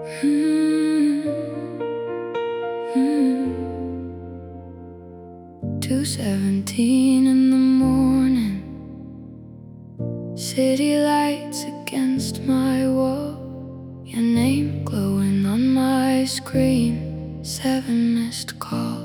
2:17 in the morning, city lights against my wall, your name glowing on my screen, 7 missed calls.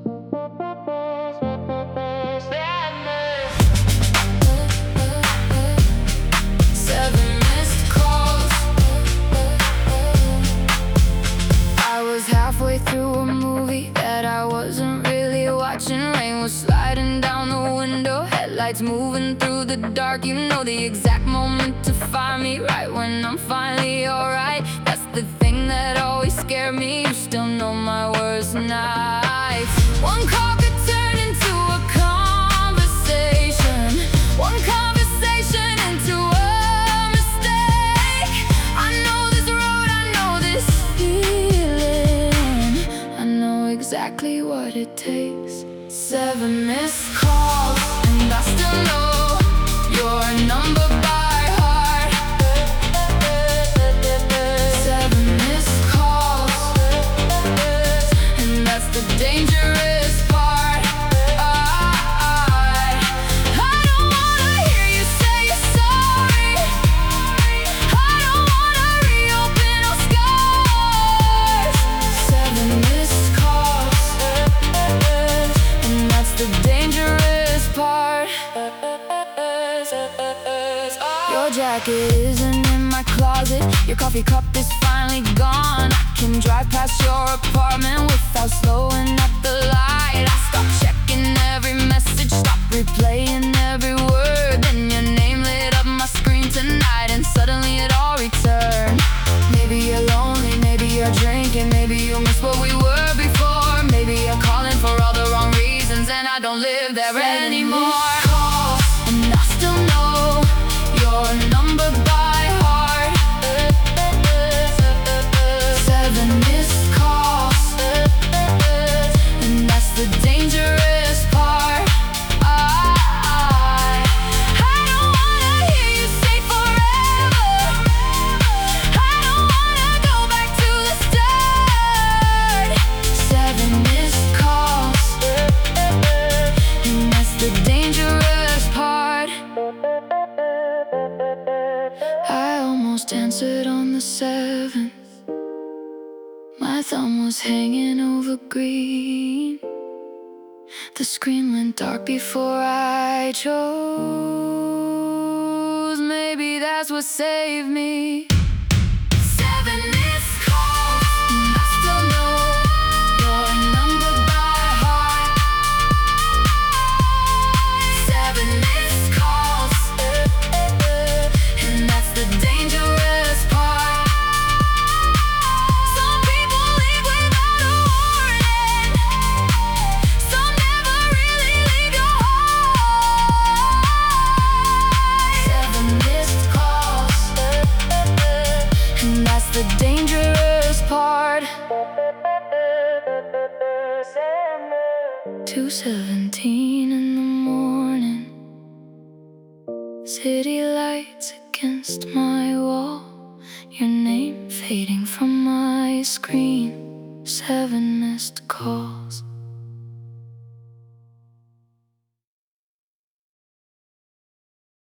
Halfway through a movie that I wasn't really watching. Rain was sliding down the window, headlights moving through the dark. You know the exact moment to find me, right when I'm finally alright. That's the thing that always scared me. You still know my worst nights. One call could turn into a conversation, one conversation into a mistake. I know this road, I know this feeling, I know exactly what it takes. 7 missed calls, and I still know your number by heart. 7 missed calls, and that's the dangerous part. I don't wanna hear you say you're sorry. I don't wanna reopen our scars. 7 missed calls, and that's the dangerous part. Your jacket isn't in my closet, your coffee cup is finally gone. I can drive past your apartment without slowing at the light. I stop checking every message, stop replaying every word. Then your name lit up my screen tonight, and suddenly it all returned. Maybe you're lonely, maybe you're drinking, maybe you miss what we were before. Maybe you're calling for all the wrong reasons, and I don't live there anymore. And I still know your number by heart. 7 missed calls, and that's the dangerous part. I don't wanna hear you say forever. I don't wanna go back to the start. 7 missed calls, and that's the dangerous part. I almost answered on the 7th. My thumb was hanging over green. The screen went dark before I chose. Maybe that's what saved me. 7 missed calls, and I still know your number by heart. 7 missed calls, and that's the dangerous part. Some people leave without a warning, some never really leave your heart. 7 missed calls, and that's the dangerous part. 2:17 in the morning, city lights against my wall, your name fading from my screen, 7 missed calls.